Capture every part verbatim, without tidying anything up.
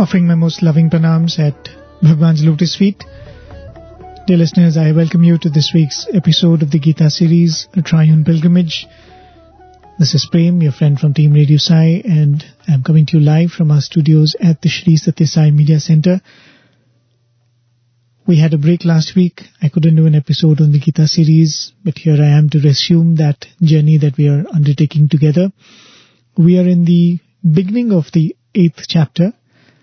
Offering my most loving pranams at Bhagwan's lotus feet. Dear listeners, I welcome you to this week's episode of the Gita series, A Triune Pilgrimage. This is Prem, your friend from Team Radio Sai, and I'm coming to you live from our studios at the Shri Satya Sai Media Center. We had a break last week. I couldn't do an episode on the Gita series, but here I am to resume that journey that we are undertaking together. We are in the beginning of the eighth chapter.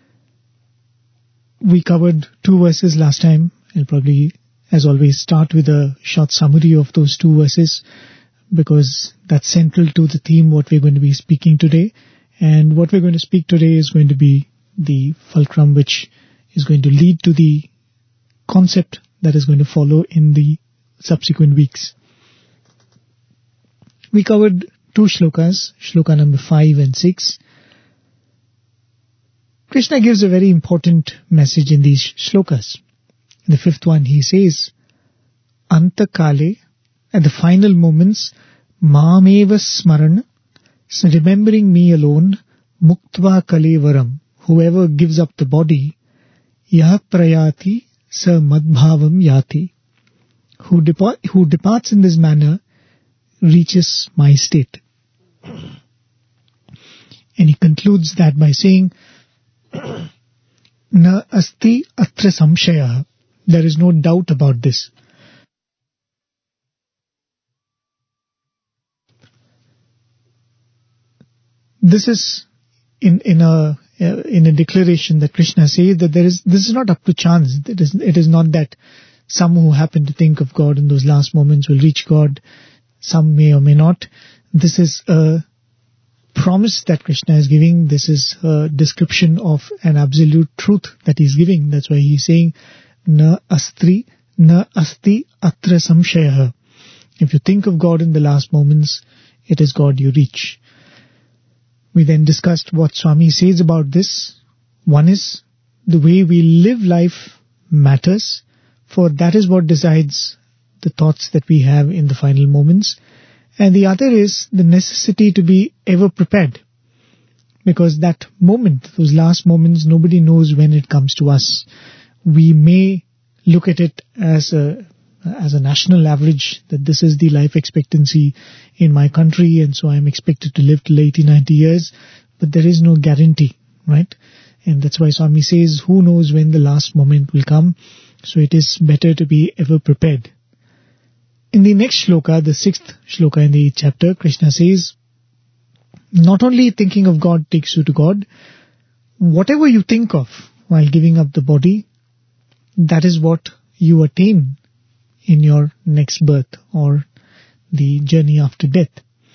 We covered two verses last time. I'll probably, as always, start with a short summary of those two verses because that's central to the theme what we're going to be speaking today. And what we're going to speak today is going to be the fulcrum which is going to lead to the concept that is going to follow in the subsequent weeks. We covered two shlokas, shloka number five and six. Krishna gives a very important message in these shlokas. In the fifth one, he says, Anta Kale, at the final moments, Mameva Smaran, so remembering me alone, Muktva Kalevaram, whoever gives up the body, Yah Prayati Sa Madbhavam Yati, who, depart, who departs in this manner, reaches my state. And he concludes that by saying, Na asti atra samshaya. There is no doubt about this. This is in in a in a declaration that Krishna says that there is this is not up to chance. It is it is not that some who happen to think of God in those last moments will reach God. Some may or may not. This is a promise that Krishna is giving. This is a description of an absolute truth that he's giving. That's why he's saying, Na astri, na asti atra samshaya. If you think of God in the last moments, it is God you reach. We then discussed what Swami says about this. One is, the way we live life matters, for that is what decides the thoughts that we have in the final moments. And the other is the necessity to be ever prepared. Because that moment, those last moments, nobody knows when it comes to us. We may look at it as a as a national average, that this is the life expectancy in my country, and so I'm expected to live till eighty, ninety years. But there is no guarantee, right? And that's why Swami says, who knows when the last moment will come? So it is better to be ever prepared. In the next shloka, the sixth shloka in the eighth chapter, Krishna says, not only thinking of God takes you to God, whatever you think of while giving up the body, that is what you attain in your next birth or the journey after death.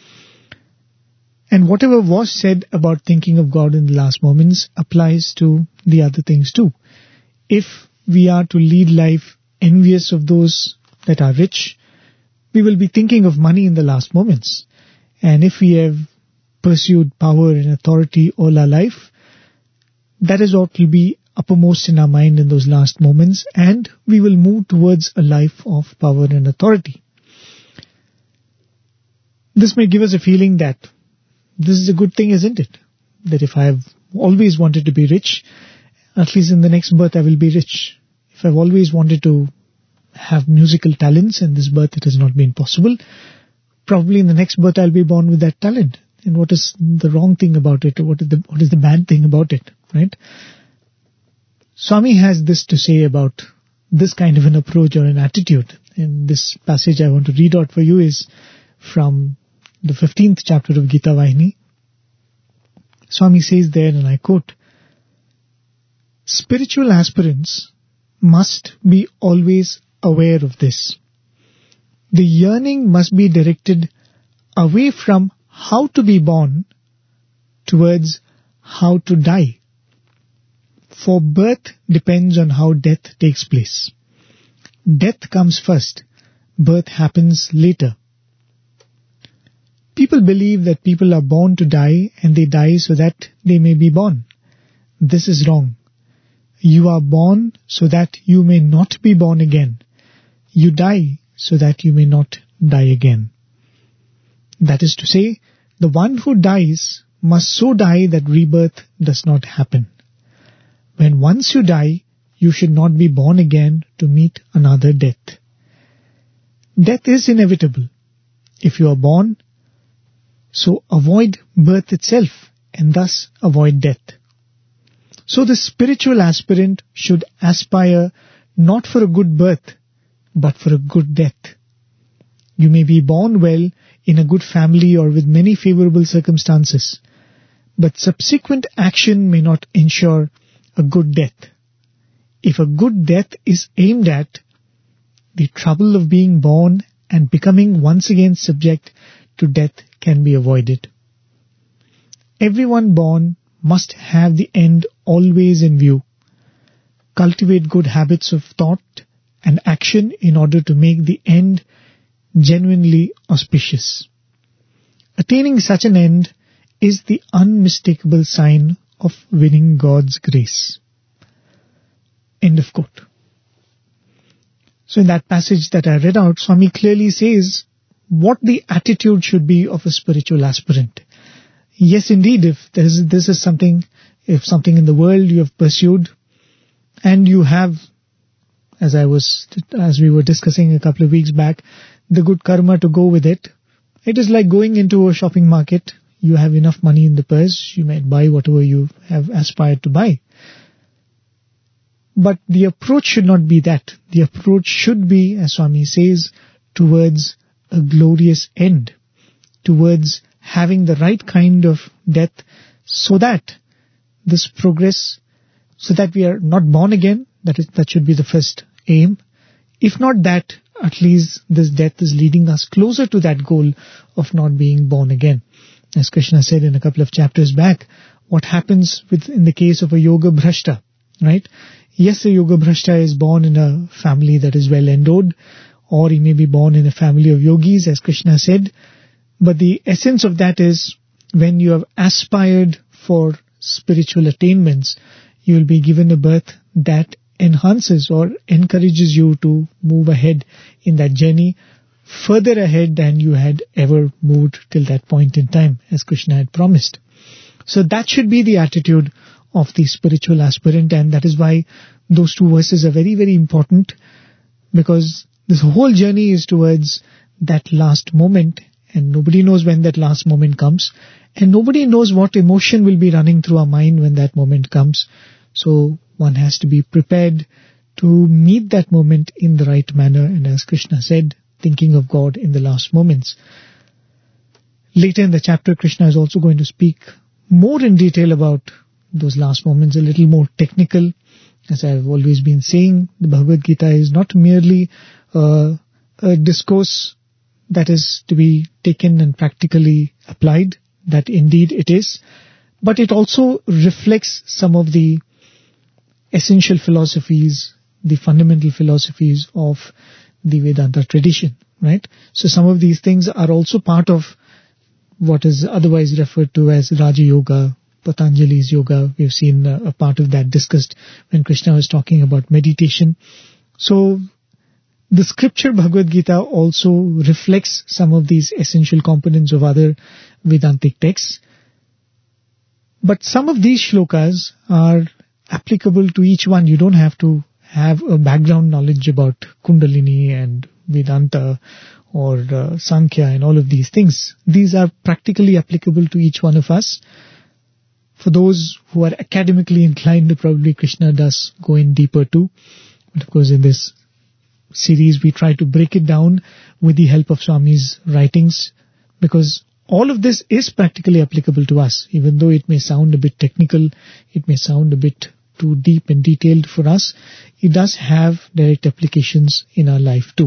And whatever was said about thinking of God in the last moments applies to the other things too. If we are to lead life envious of those that are rich, we will be thinking of money in the last moments. And if we have pursued power and authority all our life, that is what will be uppermost in our mind in those last moments, and we will move towards a life of power and authority. This may give us a feeling that this is a good thing, isn't it? That if I have always wanted to be rich, at least in the next birth I will be rich. If I've always wanted to have musical talents and this birth it has not been possible, probably in the next birth I'll be born with that talent. And what is the wrong thing about it? Or what is the what is the bad thing about it, right? Swami has this to say about this kind of an approach or an attitude. And this passage I want to read out for you is from the fifteenth chapter of Gita Vahini. Swami says there, and I quote, spiritual aspirants must be always aware of this. The yearning must be directed away from how to be born towards how to die. For birth depends on how death takes place. Death comes first, birth happens later. People believe that people are born to die and they die so that they may be born. This is wrong. You are born so that you may not be born again. You die so that you may not die again. That is to say, the one who dies must so die that rebirth does not happen. when once you die, you should not be born again to meet another death. Death is inevitable. If you are born, so avoid birth itself and thus avoid death. So the spiritual aspirant should aspire not for a good birth, but for a good death. You may be born well in a good family or with many favorable circumstances, but subsequent action may not ensure a good death. If a good death is aimed at, the trouble of being born and becoming once again subject to death can be avoided. Everyone born must have the end always in view. Cultivate good habits of thought and action in order to make the end genuinely auspicious. Attaining such an end is the unmistakable sign of winning God's grace. End of quote. So in that passage that I read out, Swami clearly says what the attitude should be of a spiritual aspirant. Yes, indeed, if there is, this is something, if something in the world you have pursued, and you have, as I was, as we were discussing a couple of weeks back, the good karma to go with it. It is like going into a shopping market. You have enough money in the purse, you might buy whatever you have aspired to buy. But the approach should not be that. The approach should be, as Swami says, towards a glorious end, towards having the right kind of death, so that this progress, so that we are not born again, that is, that should be the first aim. If not that, at least this death is leading us closer to that goal of not being born again. As Krishna said in a couple of chapters back, what happens with in the case of a yoga bhrashta, right? Yes, a yoga bhrashta is born in a family that is well endowed, or he may be born in a family of yogis, as Krishna said. But the essence of that is, when you have aspired for spiritual attainments, you will be given a birth that enhances or encourages you to move ahead in that journey, further ahead than you had ever moved till that point in time, as Krishna had promised. So that should be the attitude of the spiritual aspirant, and that is why those two verses are very, very important, because this whole journey is towards that last moment, and nobody knows when that last moment comes, and nobody knows what emotion will be running through our mind when that moment comes. So one has to be prepared to meet that moment in the right manner, and as Krishna said, thinking of God in the last moments. Later in the chapter, Krishna is also going to speak more in detail about those last moments, a little more technical. As I've always been saying, the Bhagavad Gita is not merely uh, a discourse that is to be taken and practically applied, that indeed it is, but it also reflects some of the essential philosophies, the fundamental philosophies of the Vedanta tradition, right? So some of these things are also part of what is otherwise referred to as Raja Yoga, Patanjali's yoga. We've seen a, a part of that discussed when Krishna was talking about meditation. So the scripture Bhagavad Gita also reflects some of these essential components of other Vedantic texts. But some of these shlokas are applicable to each one. You don't have to have a background knowledge about Kundalini and Vedanta or uh, Sankhya and all of these things. These are practically applicable to each one of us. For those who are academically inclined, probably Krishna does go in deeper too. But of course, in this series, we try to break it down with the help of Swami's writings, because all of this is practically applicable to us. Even though it may sound a bit technical, it may sound a bit too deep and detailed for us, it does have direct applications in our life too.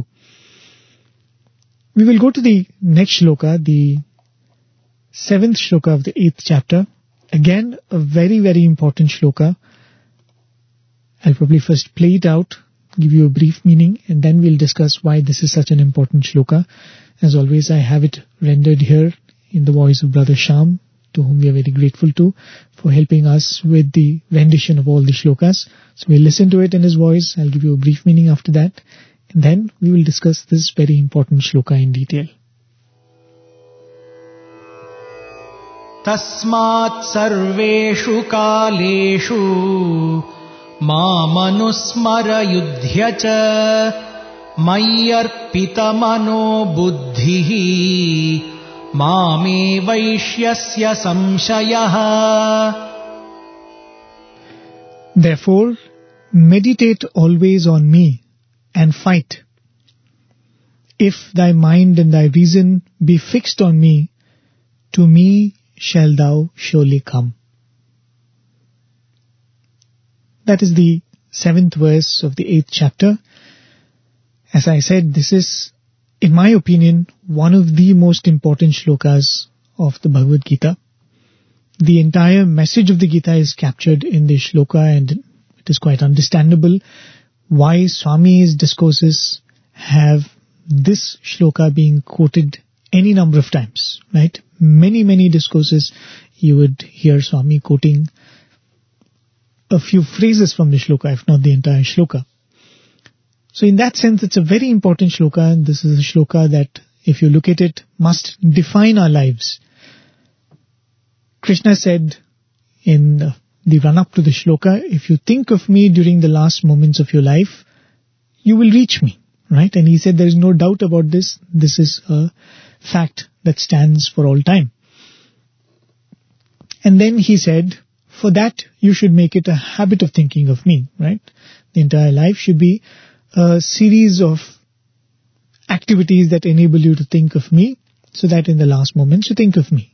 We will go to the next shloka, the seventh shloka of the eighth chapter. Again, a very, very important shloka. I'll probably first play it out, give you a brief meaning, and then we'll discuss why this is such an important shloka. As always, I have it rendered here in the voice of Brother Shyam, to whom we are very grateful to, for helping us with the rendition of all the shlokas. So we'll listen to it in his voice. I'll give you a brief meaning after that, and then we will discuss this very important shloka in detail. Tasmat sarveshu kaleshu मामनुस्मर युध्य च मय्यर्पितमनो बुद्धिः मामे वैष्यस्य संशयः. Therefore, meditate always on me and fight. If thy mind and thy reason be fixed on me, to me shall thou surely come. That is the seventh verse of the eighth chapter. As I said, this is, in my opinion, one of the most important shlokas of the Bhagavad Gita. The entire message of the Gita is captured in this shloka, and it is quite understandable why Swami's discourses have this shloka being quoted any number of times, right? Many, many discourses you would hear Swami quoting a few phrases from the shloka, if not the entire shloka. So in that sense, it's a very important shloka, and this is a shloka that, if you look at it, must define our lives. Krishna said in the run-up to the shloka, if you think of me during the last moments of your life, you will reach me, right? And he said there is no doubt about this. This is a fact that stands for all time. And then he said, for that you should make it a habit of thinking of me, right? The entire life should be a series of activities that enable you to think of me, so that in the last moments you think of me.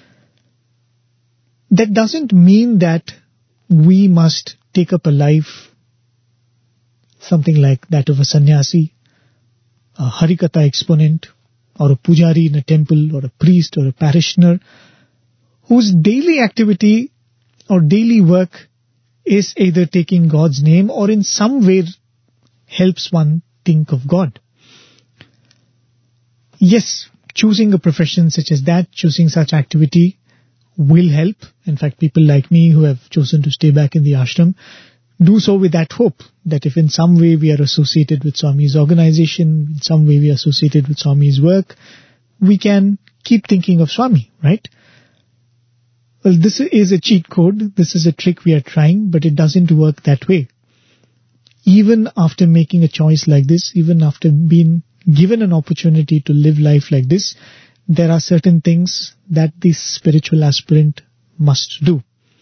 That doesn't mean that we must take up a life, something like that of a sannyasi, a Harikatha exponent, or a pujari in a temple, or a priest, or a parishioner, whose daily activity or daily work is either taking God's name or in some way helps one think of God. Yes, choosing a profession such as that, choosing such activity will help. In fact, people like me who have chosen to stay back in the ashram do so with that hope that if in some way we are associated with Swami's organization, in some way we are associated with Swami's work, we can keep thinking of Swami, right? Well, this is a cheat code. This is a trick we are trying, but it doesn't work that way. Even after making a choice like this, even after being given an opportunity to live life like this, there are certain things that the spiritual aspirant must do.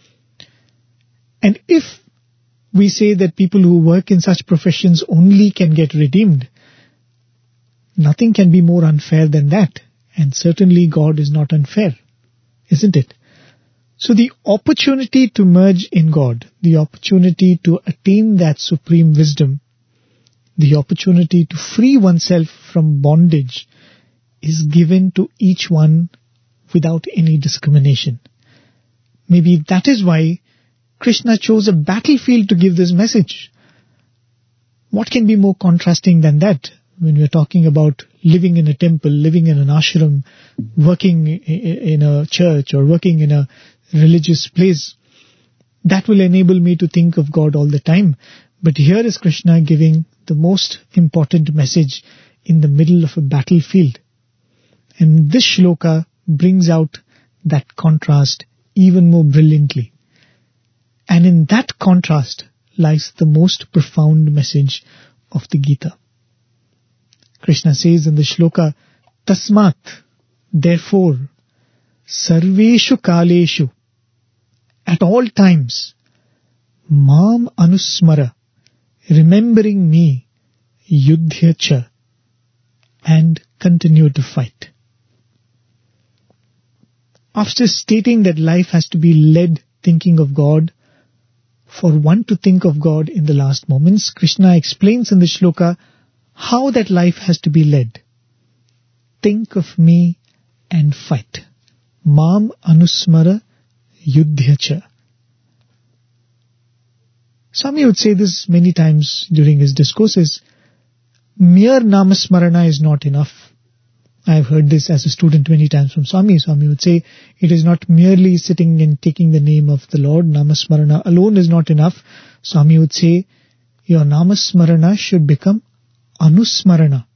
And if we say that people who work in such professions only can get redeemed, nothing can be more unfair than that. And certainly God is not unfair, isn't it? So the opportunity to merge in God, the opportunity to attain that supreme wisdom, the opportunity to free oneself from bondage is given to each one without any discrimination. Maybe that is why Krishna chose a battlefield to give this message. What can be more contrasting than that? When we are talking about living in a temple, living in an ashram, working in a church or working in a religious place, that will enable me to think of God all the time. But here is Krishna giving the most important message in the middle of a battlefield. And this shloka brings out that contrast even more brilliantly. And in that contrast lies the most profound message of the Gita. Krishna says in the shloka, Tasmat, therefore, sarveshu kaleshu, at all times, mam anusmara, remembering me, yudhya cha, and continue to fight. After stating that life has to be led thinking of God, for one to think of God in the last moments, Krishna explains in the shloka how that life has to be led. Think of me and fight. Mam anusmara yudhya cha. Swami would say this many times during his discourses. Mere namasmarana is not enough. I have heard this as a student many times from Swami. Swami would say, it is not merely sitting and taking the name of the Lord. Namasmarana alone is not enough. Swami would say, your namasmarana should become anusmarana.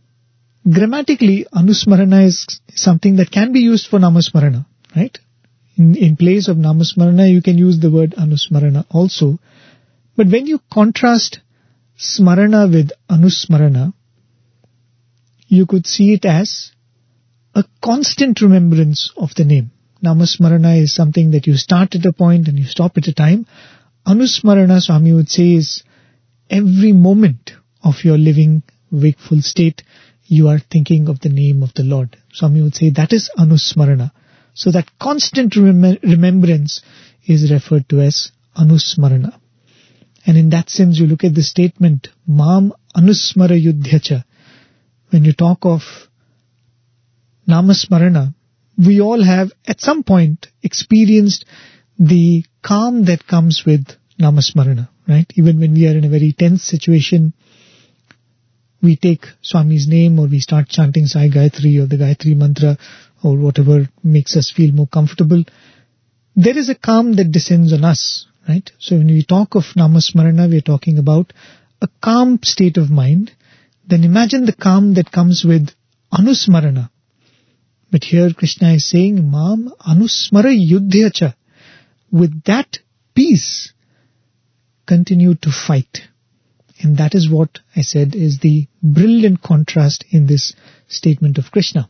Grammatically, anusmarana is something that can be used for namasmarana, right? In, in place of Namasmarana, you can use the word Anusmarana also. But when you contrast Smarana with Anusmarana, you could see it as a constant remembrance of the name. Namasmarana is something that you start at a point and you stop at a time. Anusmarana, Swami would say, is every moment of your living, wakeful state, you are thinking of the name of the Lord. Swami would say that is Anusmarana. So that constant rem- remembrance is referred to as Anusmarana. And in that sense, you look at the statement, Mam Anusmara Yudhyacha. When you talk of Namasmarana, we all have at some point experienced the calm that comes with Namasmarana, right? Even when we are in a very tense situation, we take Swami's name or we start chanting Sai Gayatri or the Gayatri mantra or whatever makes us feel more comfortable. There is a calm that descends on us, right? So when we talk of Namasmarana, we are talking about a calm state of mind. Then imagine the calm that comes with Anusmarana. But here Krishna is saying, Mam Anusmara Yudhyacha. With that peace, continue to fight. And that is what I said is the brilliant contrast in this statement of Krishna.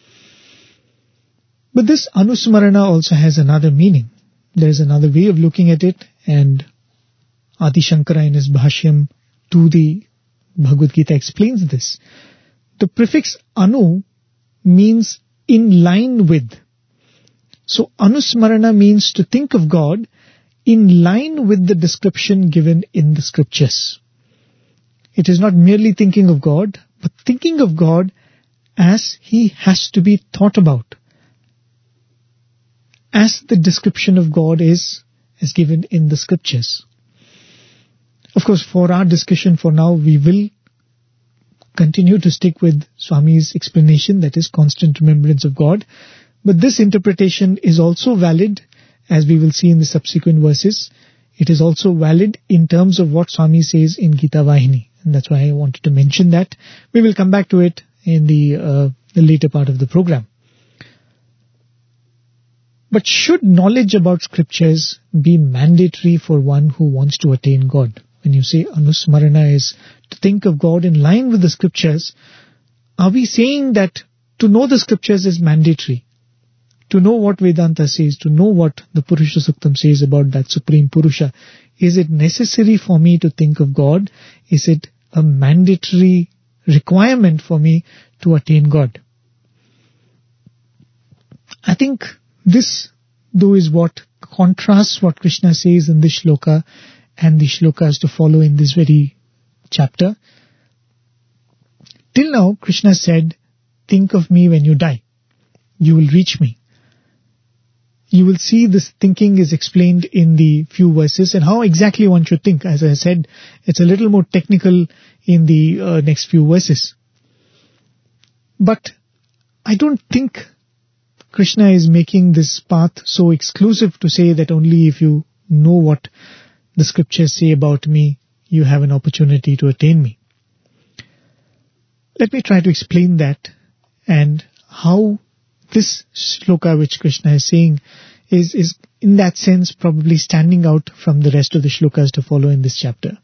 But this Anusmarana also has another meaning. There is another way of looking at it, and Adi Shankara in his Bhashyam to the Bhagavad Gita explains this. The prefix Anu means in line with. So Anusmarana means to think of God in line with the description given in the scriptures. It is not merely thinking of God, but thinking of God as He has to be thought about, as the description of God is, is given in the scriptures. Of course, for our discussion for now, we will continue to stick with Swami's explanation, that is constant remembrance of God. But this interpretation is also valid, as we will see in the subsequent verses. It is also valid in terms of what Swami says in Gita Vahini. And that's why I wanted to mention that. We will come back to it in the, uh, the later part of the program. But should knowledge about scriptures be mandatory for one who wants to attain God? When you say Anusmarana is to think of God in line with the scriptures, are we saying that to know the scriptures is mandatory? To know what Vedanta says, to know what the Purusha Suktam says about that Supreme Purusha, is it necessary for me to think of God? Is it a mandatory requirement for me to attain God? I think this, though, is what contrasts what Krishna says in this shloka and the shlokas to follow in this very chapter. Till now, Krishna said, think of me when you die. You will reach me. You will see this thinking is explained in the few verses and how exactly one should think. As I said, it's a little more technical in the uh, next few verses. But I don't think Krishna is making this path so exclusive to say that only if you know what the scriptures say about me, you have an opportunity to attain me. Let me try to explain that and how this shloka which Krishna is saying is, is in that sense probably standing out from the rest of the shlokas to follow in this chapter.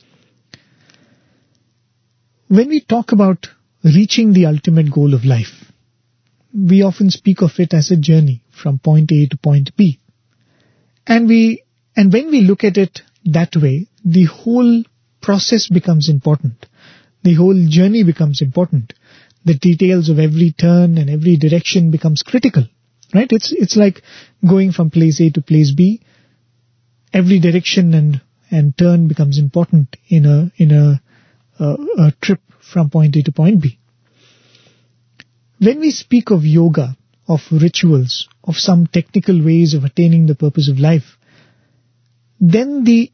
When we talk about reaching the ultimate goal of life, we often speak of it as a journey from point A to point B. And we, and when we look at it that way, the whole process becomes important. The whole journey becomes important. The details of every turn and every direction becomes critical, right? It's it's like going from place A to place B. Every direction and and turn becomes important in a in a, a, a trip from point A to point B. When we speak of yoga, of rituals, of some technical ways of attaining the purpose of life, then the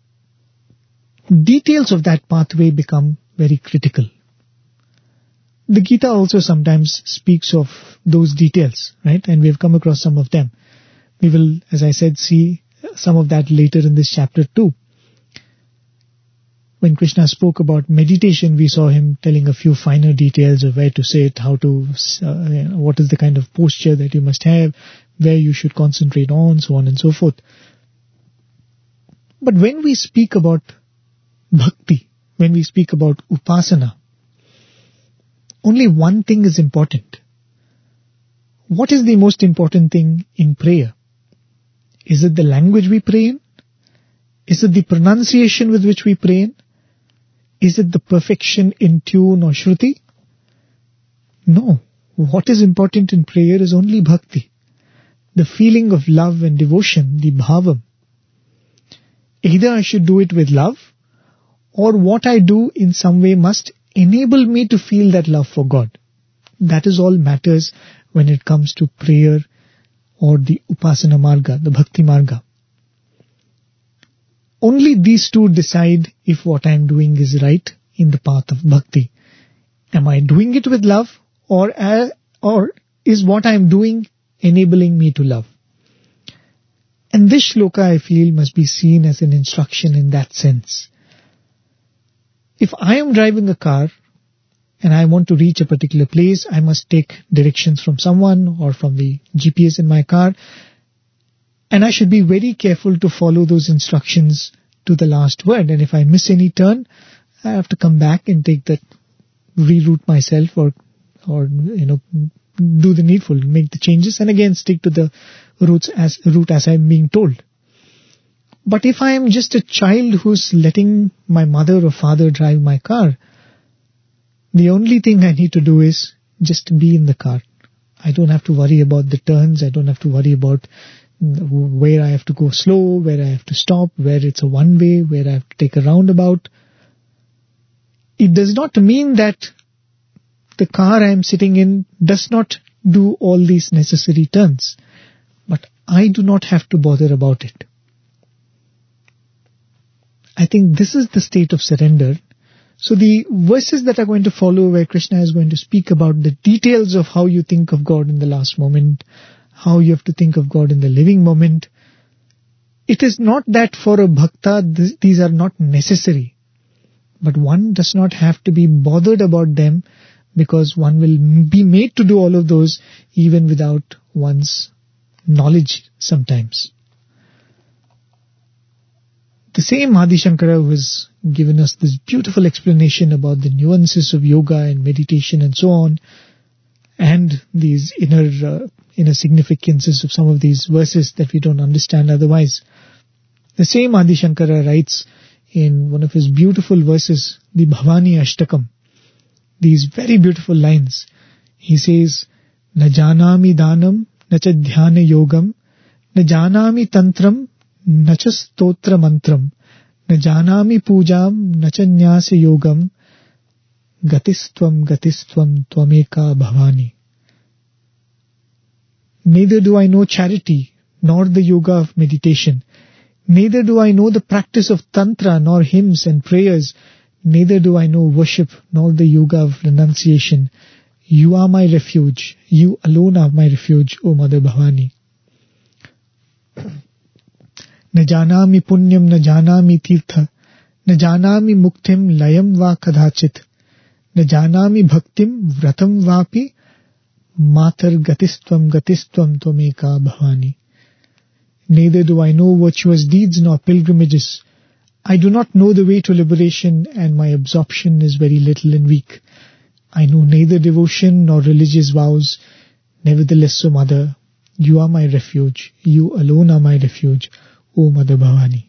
details of that pathway become very critical. The Gita also sometimes speaks of those details, right? And we have come across some of them. We will, as I said, see some of that later in this chapter too. When Krishna spoke about meditation, we saw him telling a few finer details of where to sit, how to, uh, what is the kind of posture that you must have, where you should concentrate on, so on and so forth. But when we speak about bhakti, when we speak about upasana, only one thing is important. What is the most important thing in prayer? Is it the language we pray in? Is it the pronunciation with which we pray in? Is it the perfection in tune or shruti? No. What is important in prayer is only bhakti. The feeling of love and devotion, the bhavam. Either I should do it with love, or what I do in some way must enable me to feel that love for God. That is all matters when it comes to prayer or the upasana marga, the bhakti marga. Only these two decide if what I am doing is right in the path of bhakti. Am I doing it with love, or uh, or is what I am doing enabling me to love? And this shloka, I feel, must be seen as an instruction in that sense. If I am driving a car and I want to reach a particular place, I must take directions from someone or from the G P S in my car, and I should be very careful to follow those instructions to the last word. And if I miss any turn, I have to come back and take that, reroute myself, or or you know do the needful, make the changes, and again stick to the routes as route as I am being told. But if I am just a child who's letting my mother or father drive my car, the only thing I need to do is just be in the car. I don't have to worry about the turns. I don't have to worry about where I have to go slow, where I have to stop, where it's a one-way, where I have to take a roundabout. It does not mean that the car I am sitting in does not do all these necessary turns, but I do not have to bother about it. I think this is the state of surrender. So the verses that are going to follow, where Krishna is going to speak about the details of how you think of God in the last moment, how you have to think of God in the living moment, it is not that for a bhakta this, these are not necessary, but one does not have to be bothered about them, because one will be made to do all of those even without one's knowledge sometimes. The same Adi Shankara who has given us this beautiful explanation about the nuances of yoga and meditation and so on, and these inner uh, inner significances of some of these verses that we don't understand otherwise. The same Adi Shankara writes in one of his beautiful verses, the Bhavani Ashtakam, these very beautiful lines. He says, "Na janami danam, na cha dhyana yogam, na janami tantram, na cha stotra mantram, na janami pujam, na cha nyasa yogam, gatistvam gatistvam tvameka bhavani." Neither do I know charity, nor the yoga of meditation. Neither do I know the practice of tantra, nor hymns and prayers. Neither do I know worship, nor the yoga of renunciation. You are my refuge. You alone are my refuge, O Mother Bhavani. Na janami punyam, na janami tirtha, na janami muktim layam va kadhachit, na janami bhaktim vratam vapi, matar gatistvam gatistvam tvameka bhavani. Neither do I know virtuous deeds nor pilgrimages. I do not know the way to liberation, and my absorption is very little and weak. I know neither devotion nor religious vows. Nevertheless, O Mother, you are my refuge. You alone are my refuge, O Mother Bhavani.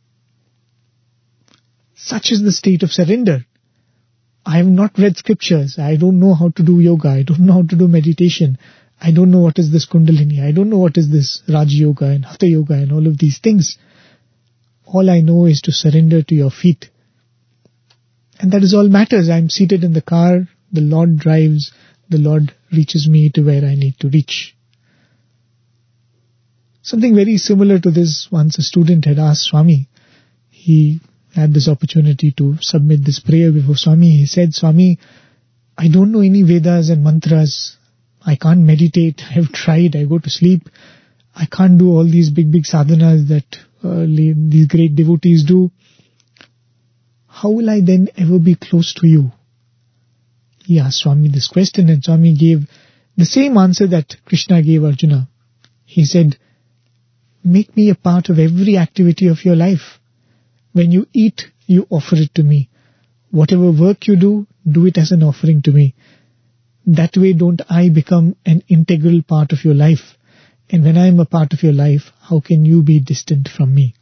Such is the state of surrender. I have not read scriptures. I don't know how to do yoga. I don't know how to do meditation. I don't know what is this Kundalini. I don't know what is this Raj Yoga and Hatha Yoga and all of these things. All I know is to surrender to your feet. And that is all matters. I am seated in the car. The Lord drives. The Lord reaches me to where I need to reach. Something very similar to this, once a student had asked Swami. He had this opportunity to submit this prayer before Swami. He said, "Swami, I don't know any Vedas and mantras. I can't meditate. I have tried. I go to sleep. I can't do all these big, big sadhanas that uh, these great devotees do. How will I then ever be close to you?" He asked Swami this question, and Swami gave the same answer that Krishna gave Arjuna. He said, make me a part of every activity of your life. When you eat, you offer it to me. Whatever work you do, do it as an offering to me. That way don't I become an integral part of your life. And when I am a part of your life, how can you be distant from me?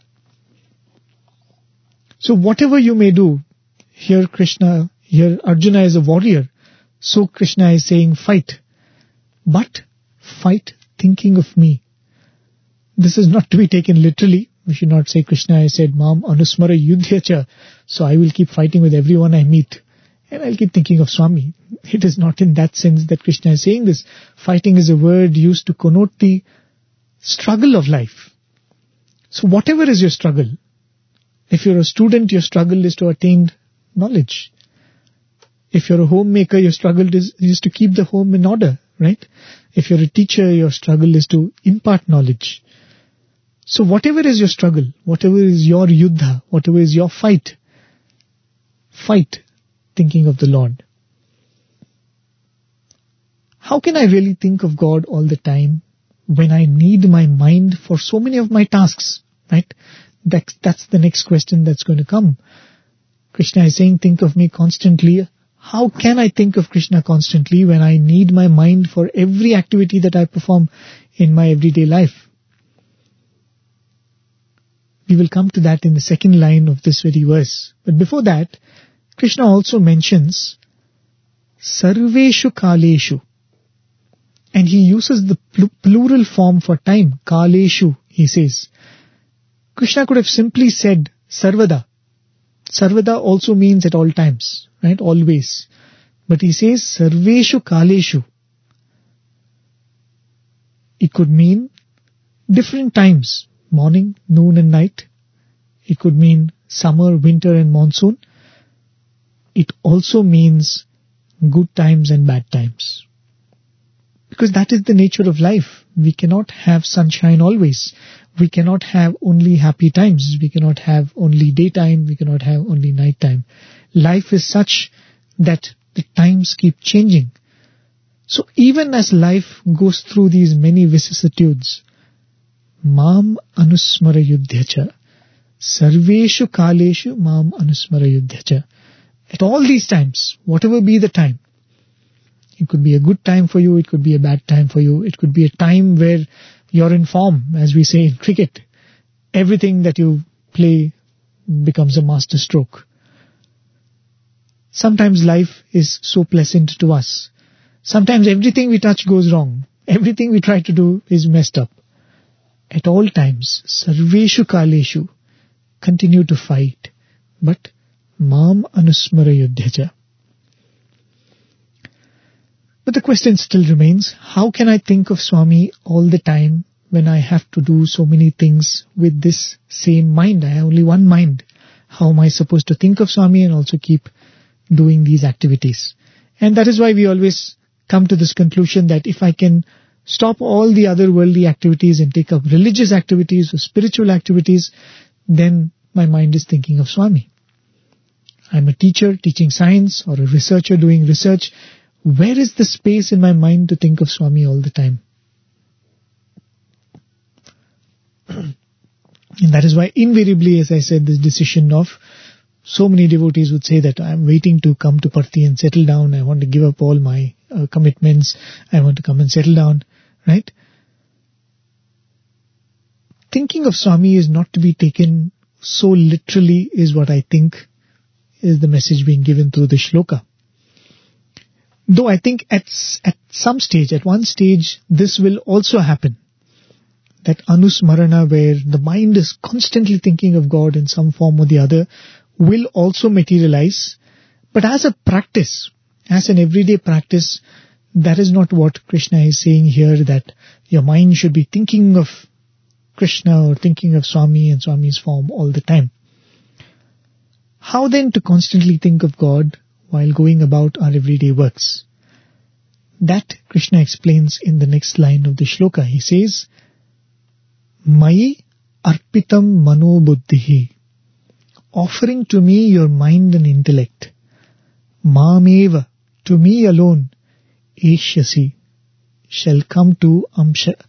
So whatever you may do, here Krishna, here Arjuna is a warrior. So Krishna is saying fight. But fight thinking of me. This is not to be taken literally. We should not say Krishna has said, Mam anusmara yudhyacha. So I will keep fighting with everyone I meet. And I'll keep thinking of Swami. It is not in that sense that Krishna is saying this. Fighting is a word used to connote the struggle of life. So whatever is your struggle, if you're a student, your struggle is to attain knowledge. If you're a homemaker, your struggle is, is to keep the home in order, right? If you're a teacher, your struggle is to impart knowledge. So whatever is your struggle, whatever is your yuddha, whatever is your fight, fight thinking of the Lord. How can I really think of God all the time when I need my mind for so many of my tasks, right? That's, that's the next question that's going to come. Krishna is saying, think of me constantly. How can I think of Krishna constantly when I need my mind for every activity that I perform in my everyday life? We will come to that in the second line of this very verse. But before that, Krishna also mentions Sarveshu Kaleshu. And he uses the pl- plural form for time. Kaleshu, he says. Krishna could have simply said Sarvada. Sarvada also means at all times, right? Always. But he says Sarveshu Kaleshu. It could mean different times. Morning, noon and night. It could mean summer, winter and monsoon. It also means good times and bad times. Because that is the nature of life. We cannot have sunshine always. We cannot have only happy times. We cannot have only daytime. We cannot have only nighttime. Life is such that the times keep changing. So even as life goes through these many vicissitudes, Mam anusmara yudhyacha. Sarveshu kaleshu mam anusmara yudhyacha. At all these times, whatever be the time, it could be a good time for you, it could be a bad time for you, it could be a time where you're in form, as we say in cricket. Everything that you play becomes a master stroke. Sometimes life is so pleasant to us. Sometimes everything we touch goes wrong. Everything we try to do is messed up. At all times, Sarveshu Kaleshu, continue to fight, but Mam anusmara yudhyacha. But the question still remains, how can I think of Swami all the time when I have to do so many things with this same mind? I have only one mind. How am I supposed to think of Swami and also keep doing these activities? And that is why we always come to this conclusion that if I can stop all the other worldly activities and take up religious activities or spiritual activities, then my mind is thinking of Swami. I'm a teacher teaching science or a researcher doing research. Where is the space in my mind to think of Swami all the time? And that is why invariably, as I said, this decision of so many devotees would say that I'm waiting to come to Parthi and settle down. I want to give up all my uh, commitments. I want to come and settle down, right? Thinking of Swami is not to be taken so literally, is what I think is the message being given through the shloka. Though I think at, at some stage, at one stage, this will also happen. That anusmarana, where the mind is constantly thinking of God in some form or the other, will also materialize. But as a practice, as an everyday practice, that is not what Krishna is saying here, that your mind should be thinking of Krishna or thinking of Swami and Swami's form all the time. How then to constantly think of God while going about our everyday works? That Krishna explains in the next line of the shloka. He says, Mai arpitam mano buddhihi. Offering to me your mind and intellect. Mameva, to me alone, eshyasi, shall come to amsha,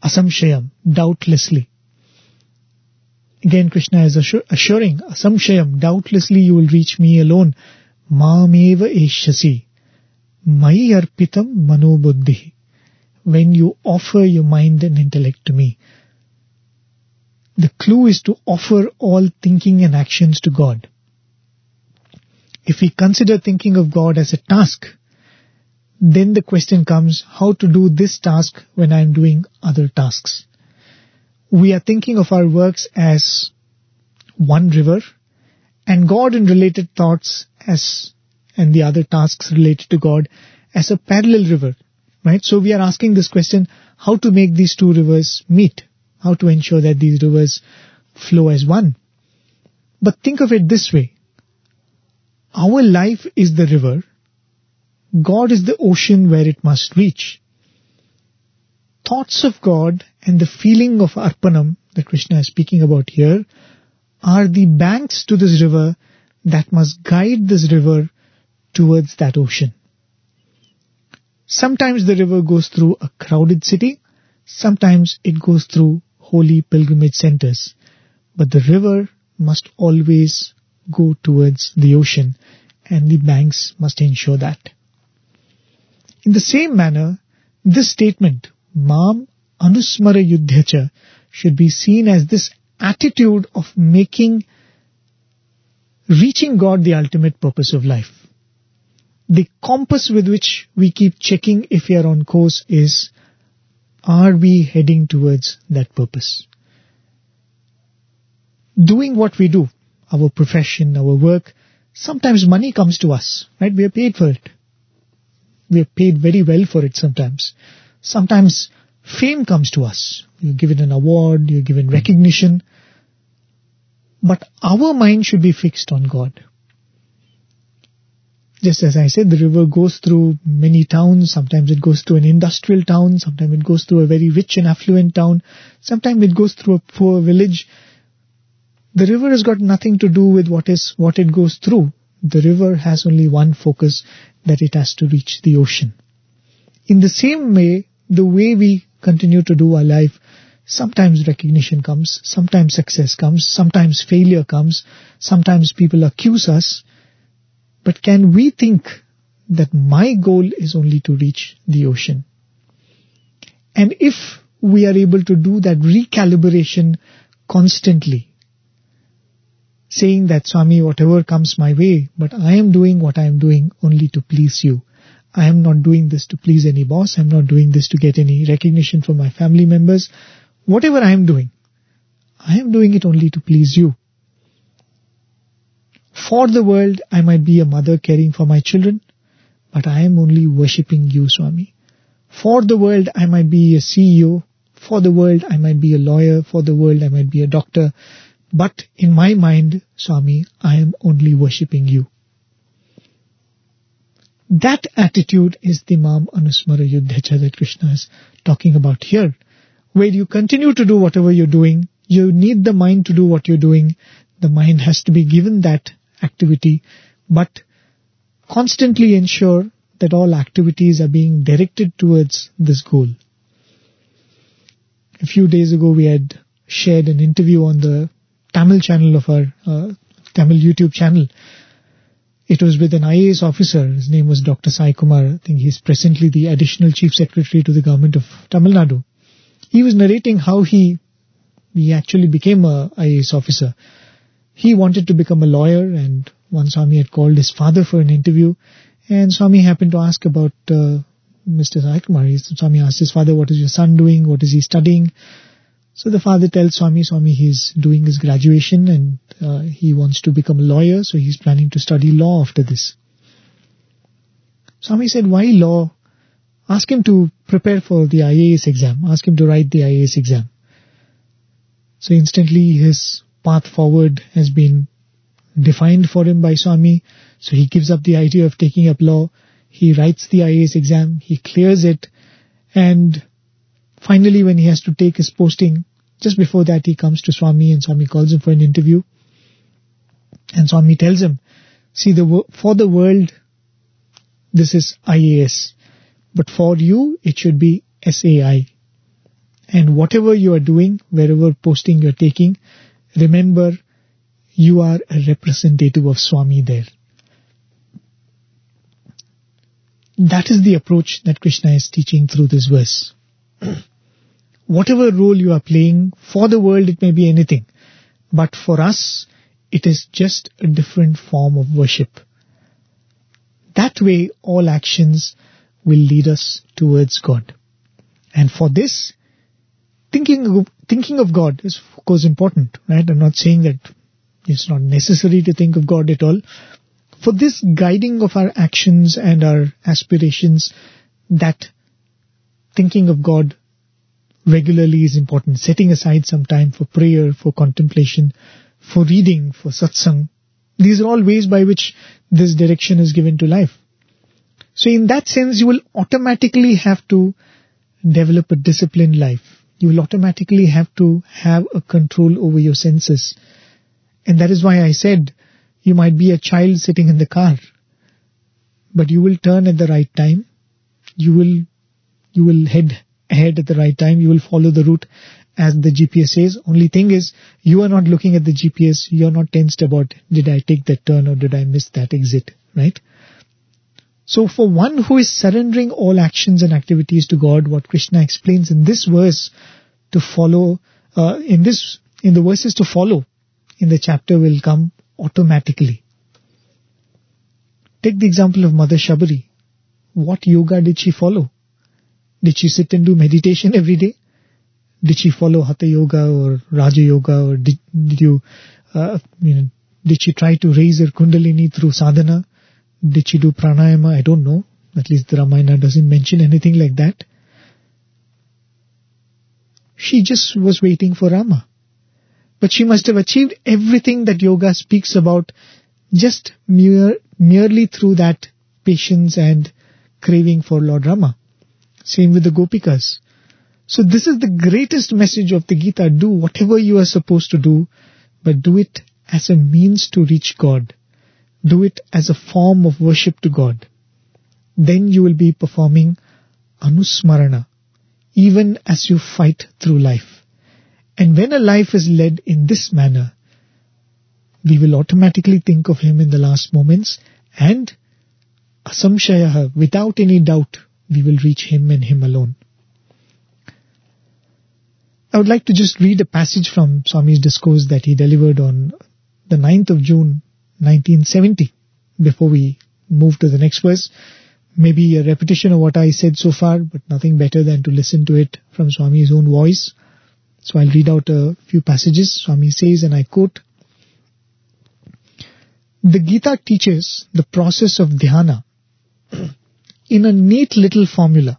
asamshayam, doubtlessly. Again, Krishna is assur- assuring, asamshayam, doubtlessly you will reach me alone. Mameva eshyasi, mai arpitam mano buddhi. When you offer your mind and intellect to me. The clue is to offer all thinking and actions to God. If we consider thinking of God as a task, then the question comes, how to do this task when I am doing other tasks? We are thinking of our works as one river, and God and related thoughts as, and the other tasks related to God as a parallel river, right? So we are asking this question, how to make these two rivers meet? How to ensure that these rivers flow as one? But think of it this way. Our life is the river. God is the ocean where it must reach. Thoughts of God and the feeling of Arpanam that Krishna is speaking about here are the banks to this river that must guide this river towards that ocean. Sometimes the river goes through a crowded city, sometimes it goes through holy pilgrimage centers, but the river must always go towards the ocean, and the banks must ensure that. In the same manner, this statement, Mam Anusmara Yudhyacha, should be seen as this attitude of making, reaching God the ultimate purpose of life. The compass with which we keep checking if we are on course is, are we heading towards that purpose? Doing what we do, our profession, our work, sometimes money comes to us, right? We are paid for it. We are paid very well for it sometimes. Sometimes fame comes to us. You're given an award, you're given recognition. But our mind should be fixed on God. Just as I said, the river goes through many towns. Sometimes it goes through an industrial town. Sometimes it goes through a very rich and affluent town. Sometimes it goes through a poor village. The river has got nothing to do with what is what it goes through. The river has only one focus, that it has to reach the ocean. In the same way, the way we continue to do our life, sometimes recognition comes, sometimes success comes, sometimes failure comes, sometimes people accuse us. But can we think that my goal is only to reach the ocean? And if we are able to do that recalibration constantly, saying that, Swami, whatever comes my way, but I am doing what I am doing only to please you. I am not doing this to please any boss. I am not doing this to get any recognition from my family members. Whatever I am doing, I am doing it only to please you. For the world, I might be a mother caring for my children, but I am only worshipping you, Swami. For the world, I might be a C E O. For the world, I might be a lawyer. For the world, I might be a doctor. But in my mind, Swami, I am only worshipping you. That attitude is the Mam Anusmara Yudhyacha that Krishna is talking about here. Where you continue to do whatever you're doing, you need the mind to do what you're doing. The mind has to be given that activity, but constantly ensure that all activities are being directed towards this goal. A few days ago, we had shared an interview on the Tamil channel of our uh, Tamil YouTube channel. It was with an I A S officer. His name was Doctor Sai Kumar. I think he's presently the Additional Chief Secretary to the government of Tamil Nadu. He was narrating how he he actually became a I A S officer. He wanted to become a lawyer, and one Swami had called his father for an interview, and Swami happened to ask about uh, Mister Sai Kumar. Swami asked his father, what is your son doing? What is he studying? So the father tells Swami, Swami, he's doing his graduation and uh, he wants to become a lawyer, so he's planning to study law after this. Swami said, why law? Ask him to prepare for the I A S exam. Ask him to write the I A S exam. So instantly his path forward has been defined for him by Swami. So he gives up the idea of taking up law. He writes the I A S exam. He clears it. And finally, when he has to take his posting, just before that he comes to Swami and Swami calls him for an interview. And Swami tells him, see, the for the world, this is I A S. But for you, it should be S A I. And whatever you are doing, wherever posting you are taking, remember you are a representative of Swami there. That is the approach that Krishna is teaching through this verse. Whatever role you are playing, for the world it may be anything, but for us it is just a different form of worship. That way all actions will lead us towards God. And for this, thinking of, thinking of God is of course important, right? I'm not saying that it's not necessary to think of God at all. For this guiding of our actions and our aspirations, that thinking of God regularly is important. Setting aside some time for prayer, for contemplation, for reading, for satsang. These are all ways by which this direction is given to life. So in that sense, you will automatically have to develop a disciplined life. You will automatically have to have a control over your senses. And that is why I said, you might be a child sitting in the car, but you will turn at the right time. You will, you will head ahead at the right time. You will follow the route as the G P S says. Only thing is, you are not looking at the G P S. You are not tensed about, did I take that turn or did I miss that exit, right? So for one who is surrendering all actions and activities to God, what Krishna explains in this verse to follow, uh, in this, in the verses to follow in the chapter will come automatically. Take the example of Mother Shabari. What yoga did she follow? Did she sit and do meditation every day? Did she follow Hatha Yoga or Raja Yoga, or did, did you, uh, you know, did she try to raise her Kundalini through sadhana? Did she do pranayama? I don't know. At least the Ramayana doesn't mention anything like that. She just was waiting for Rama. But she must have achieved everything that yoga speaks about just mere, merely through that patience and craving for Lord Rama. Same with the Gopikas. So this is the greatest message of the Gita. Do whatever you are supposed to do, but do it as a means to reach God. Do it as a form of worship to God. Then you will be performing Anusmarana, even as you fight through life. And when a life is led in this manner, we will automatically think of Him in the last moments, and asamshayaha, without any doubt, we will reach Him and Him alone. I would like to just read a passage from Swami's discourse that he delivered on the ninth of June, nineteen seventy, before we move to the next verse. Maybe a repetition of what I said so far, but nothing better than to listen to it from Swami's own voice. So I'll read out a few passages. Swami says, and I quote, "The Gita teaches the process of dhyana in a neat little formula.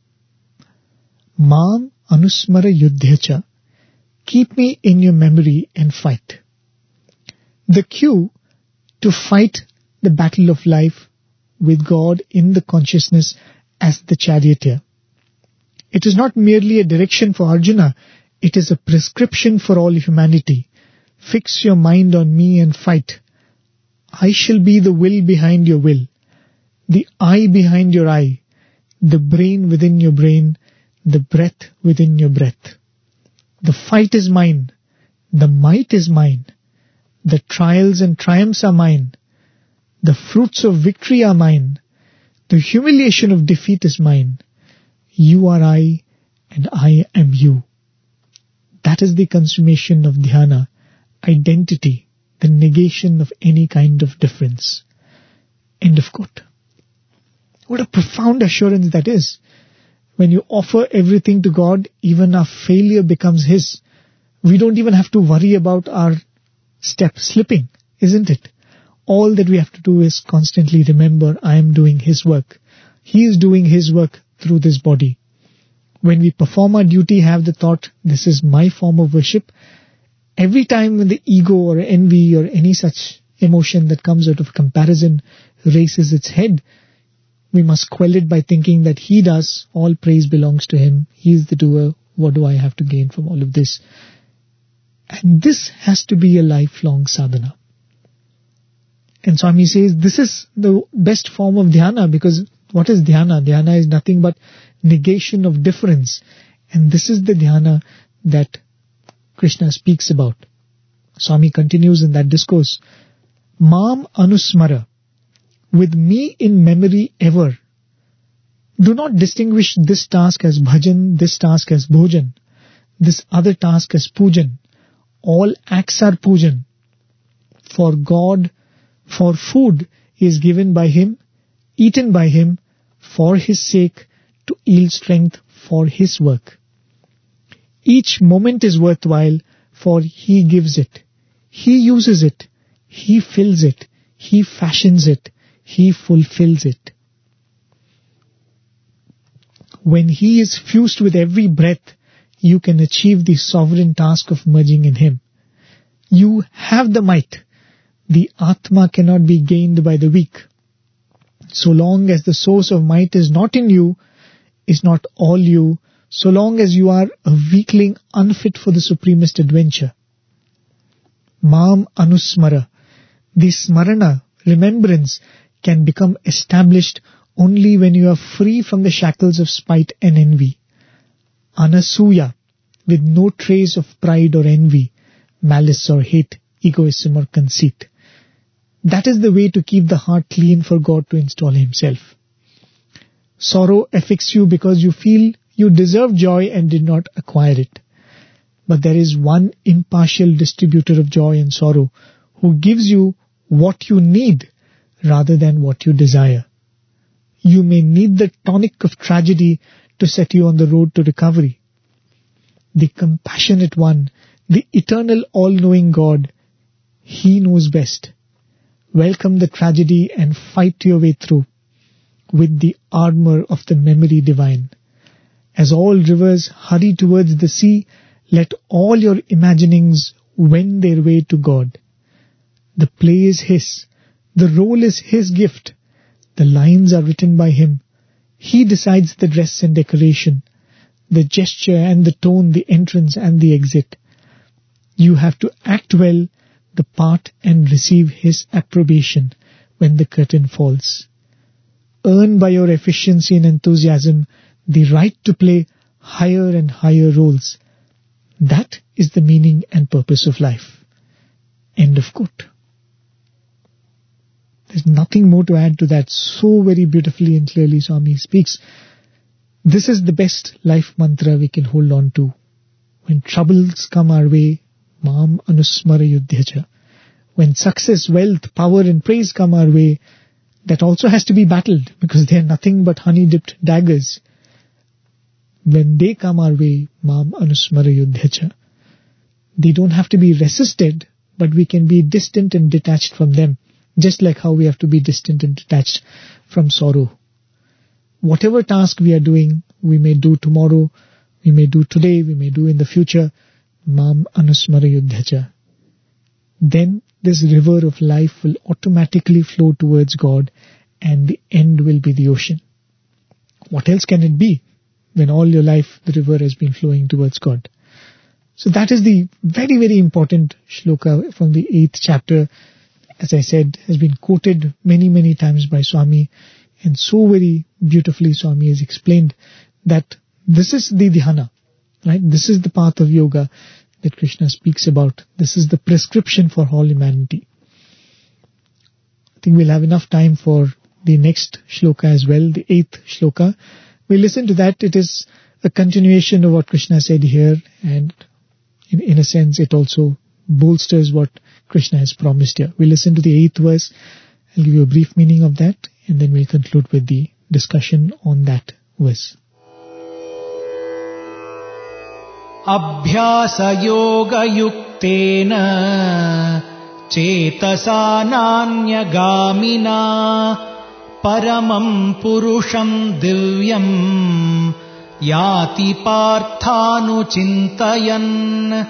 Mam anusmara yudhyacha, keep me in your memory and fight. The cue to fight the battle of life with God in the consciousness as the charioteer. It is not merely a direction for Arjuna, it is a prescription for all humanity. Fix your mind on me and fight. I shall be the will behind your will, the eye behind your eye, the brain within your brain, the breath within your breath. The fight is mine, the might is mine, the trials and triumphs are mine, the fruits of victory are mine, the humiliation of defeat is mine. You are I, and I am you." That is the consummation of dhyana, identity, the negation of any kind of difference. End of quote. What a profound assurance that is. When you offer everything to God, even our failure becomes His. We don't even have to worry about our step slipping, isn't it? All that we have to do is constantly remember, I am doing His work. He is doing His work through this body. When we perform our duty, have the thought, this is my form of worship. Every time when the ego or envy or any such emotion that comes out of comparison raises its head, we must quell it by thinking that He does, all praise belongs to Him, He is the doer, what do I have to gain from all of this? And this has to be a lifelong sadhana. And Swami says this is the best form of dhyana, because what is dhyana? Dhyana is nothing but negation of difference. And this is the dhyana that Krishna speaks about. Swami continues in that discourse, Mam anusmara, with me in memory ever. Do not distinguish this task as bhajan, this task as bhojan, this other task as pujan. All acts are pujan. For God, for food is given by Him, eaten by Him, for His sake, to yield strength for His work. Each moment is worthwhile, for He gives it. He uses it. He fills it. He fashions it. He fulfills it. When He is fused with every breath, you can achieve the sovereign task of merging in Him. You have the might. The Atma cannot be gained by the weak. So long as the source of might is not in you, is not all you, so long as you are a weakling unfit for the supremest adventure. Mam anusmara. The smarana, remembrance, can become established only when you are free from the shackles of spite and envy. Anasuya, with no trace of pride or envy, malice or hate, egoism or conceit. That is the way to keep the heart clean for God to install Himself. Sorrow affects you because you feel you deserve joy and did not acquire it. But there is one impartial distributor of joy and sorrow who gives you what you need rather than what you desire. You may need the tonic of tragedy to set you on the road to recovery. The compassionate one, the eternal all-knowing God, He knows best. Welcome the tragedy and fight your way through with the armor of the memory divine. As all rivers hurry towards the sea, let all your imaginings wend their way to God. The play is His. The role is His gift. The lines are written by Him. He decides the dress and decoration, the gesture and the tone, the entrance and the exit. You have to act well the part and receive His approbation when the curtain falls. Earn by your efficiency and enthusiasm the right to play higher and higher roles. That is the meaning and purpose of life. End of quote. There's nothing more to add to that. So very beautifully and clearly Swami speaks. This is the best life mantra we can hold on to. When troubles come our way, Mam anusmara yuddhyacha. When success, wealth, power and praise come our way, that also has to be battled because they are nothing but honey-dipped daggers. When they come our way, Mam anusmara yuddhyacha. They don't have to be resisted, but we can be distant and detached from them, just like how we have to be distant and detached from sorrow. Whatever task we are doing, we may do tomorrow, we may do today, we may do in the future, Mam anusmara yuddhyacha. Then this river of life will automatically flow towards God and the end will be the ocean. What else can it be when all your life the river has been flowing towards God? So that is the very, very important shloka from the eighth chapter. As I said, has been quoted many, many times by Swami, and so very beautifully Swami has explained that this is the dhyana, right? This is the path of yoga that Krishna speaks about. This is the prescription for all humanity. I think we'll have enough time for the next shloka as well, the eighth shloka. We'll listen to that. It is a continuation of what Krishna said here, and in, in a sense it also bolsters what Krishna has promised here. We'll listen to the eighth verse. I'll give you a brief meaning of that, and then we'll conclude with the discussion on that verse. Abhyasa-yoga-yuktena cetasa nanya-gamina paramam purusham divyam yati parthanu-chintayan.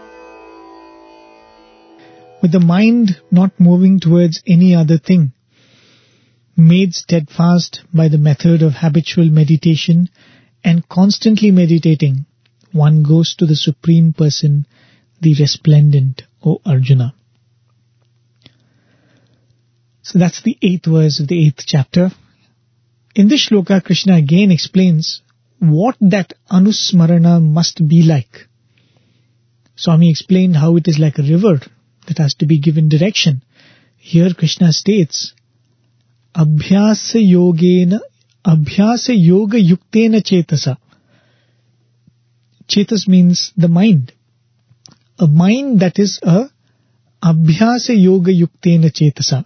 With the mind not moving towards any other thing, made steadfast by the method of habitual meditation and constantly meditating, one goes to the Supreme Person, the Resplendent, O Arjuna. So that's the eighth verse of the eighth chapter. In this shloka, Krishna again explains what that Anusmarana must be like. Swami explained how it is like a river that has to be given direction. Here Krishna states, Abhyasa yogena, Abhyasa yoga yuktena chetasa. Chetas means the mind. A mind that is a Abhyasa yoga yuktena chetasa.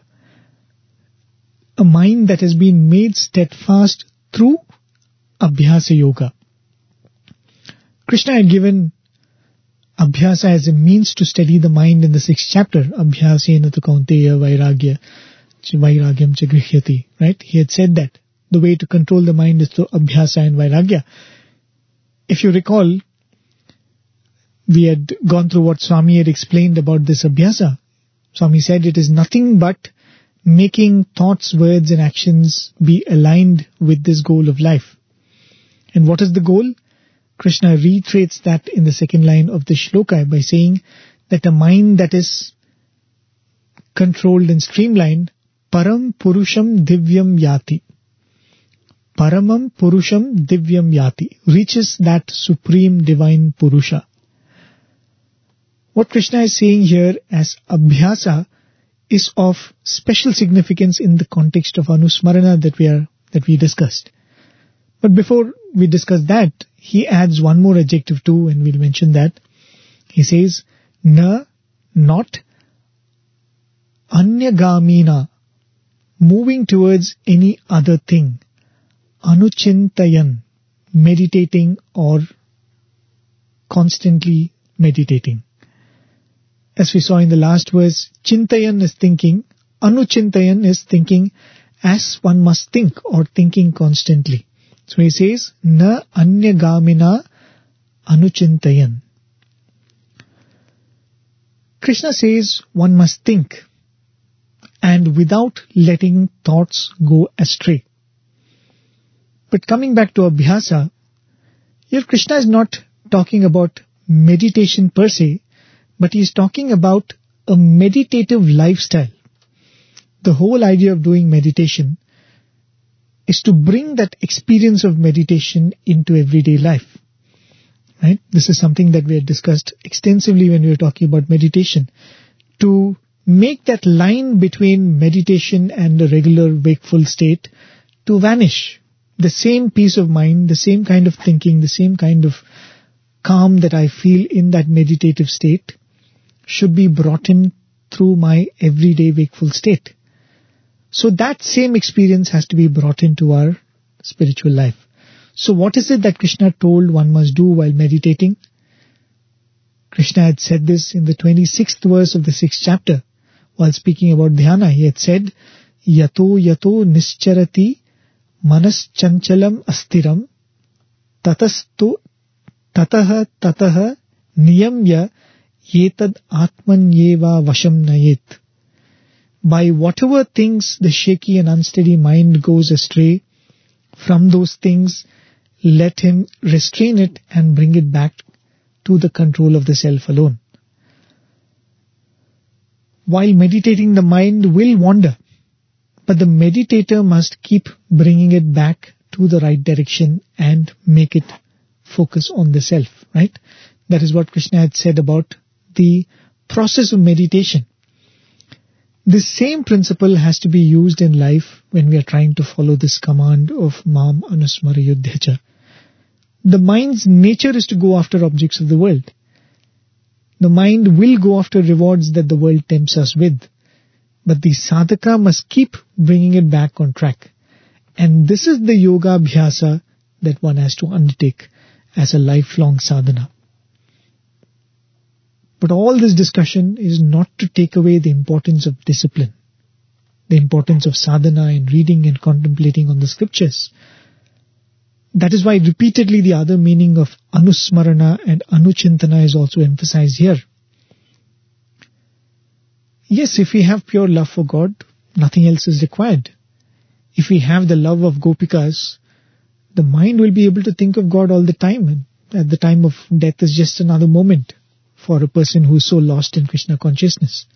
A mind that has been made steadfast through Abhyasa yoga. Krishna had given Abhyasa as a means to steady the mind in the sixth chapter. Abhyasena tu kaunteya vairagya vairagyam cha grihyati. Right? He had said that the way to control the mind is through Abhyasa and Vairagya. If you recall, we had gone through what Swami had explained about this Abhyasa. Swami said it is nothing but making thoughts, words and actions be aligned with this goal of life. And what is the goal? Krishna reiterates that in the second line of the shloka by saying that a mind that is controlled and streamlined, param purusham divyam yati. Paramam purusham divyam yati. Reaches that supreme divine Purusha. What Krishna is saying here as Abhyasa is of special significance in the context of Anusmarana that we are that we discussed. But before we discuss that, he adds one more adjective too, and we'll mention that. He says, na, not, anyagamina, moving towards any other thing, anuchintayan, meditating or constantly meditating. As we saw in the last verse, Chintayan is thinking, Anuchintayan is thinking as one must think or thinking constantly. So he says, Na anyagamina anuchintayan. Krishna says one must think and without letting thoughts go astray. But coming back to Abhyasa, here Krishna is not talking about meditation per se, but he is talking about a meditative lifestyle. The whole idea of doing meditation is to bring that experience of meditation into everyday life. Right? This is something that we had discussed extensively when we were talking about meditation. To make that line between meditation and a regular wakeful state to vanish. The same peace of mind, the same kind of thinking, the same kind of calm that I feel in that meditative state should be brought in through my everyday wakeful state. So that same experience has to be brought into our spiritual life. So what is it that Krishna told one must do while meditating? Krishna had said this in the twenty-sixth verse of the sixth chapter. While speaking about dhyana, he had said, Yato yato nischarati manas chanchalam astiram tatastu tataha tataha niyamya yetad atmanyeva vasham nayet. By whatever things the shaky and unsteady mind goes astray, from those things let him restrain it and bring it back to the control of the self alone. While meditating, the mind will wander, but the meditator must keep bringing it back to the right direction and make it focus on the self, right? That is what Krishna had said about the process of meditation. This same principle has to be used in life when we are trying to follow this command of Mam Anusmara Yudhyacha. The mind's nature is to go after objects of the world. The mind will go after rewards that the world tempts us with. But the sadhaka must keep bringing it back on track. And this is the yoga abhyasa that one has to undertake as a lifelong sadhana. But all this discussion is not to take away the importance of discipline, the importance of sadhana and reading and contemplating on the scriptures. That is why repeatedly the other meaning of anusmarana and anuchintana is also emphasized here. Yes, if we have pure love for God, nothing else is required. If we have the love of gopikas, the mind will be able to think of God all the time, and at the time of death is just another moment for a person who is so lost in Krishna consciousness.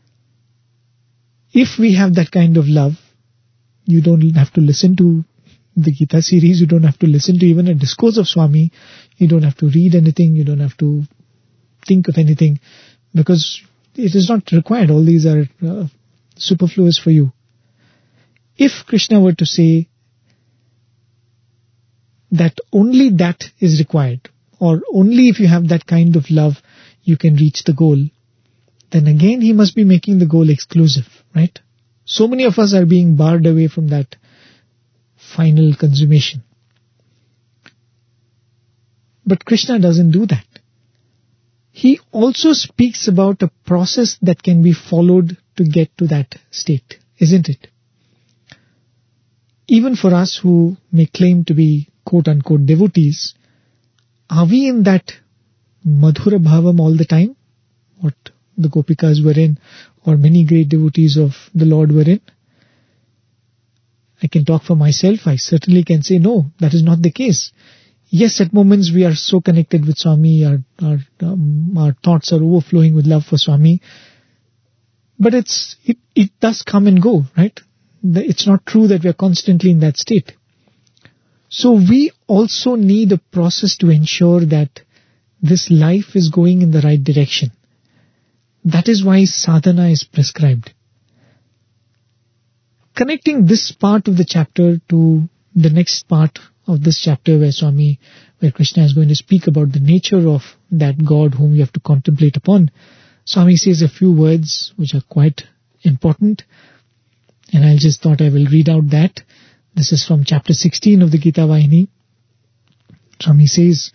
If we have that kind of love, you don't have to listen to the Gita series. You don't have to listen to even a discourse of Swami. You don't have to read anything. You don't have to think of anything, because it is not required. All these are uh, superfluous for you. If Krishna were to say that only that is required, or only if you have that kind of love you can reach the goal, then again he must be making the goal exclusive, right? So many of us are being barred away from that final consummation. But Krishna doesn't do that. He also speaks about a process that can be followed to get to that state, isn't it? Even for us who may claim to be quote-unquote devotees, are we in that Madhura Bhavam all the time? What the Gopikas were in, or many great devotees of the Lord were in? I can talk for myself. I certainly can say no, that is not the case. Yes, at moments we are so connected with Swami, our our, um, our thoughts are overflowing with love for Swami. But it's it, it does come and go, right? It's not true that we are constantly in that state. So we also need a process to ensure that this life is going in the right direction. That is why sadhana is prescribed. Connecting this part of the chapter to the next part of this chapter where Swami, where Krishna is going to speak about the nature of that God whom we have to contemplate upon, Swami says a few words which are quite important, and I just thought I will read out that. This is from chapter sixteen of the Gita Vahini. Swami says,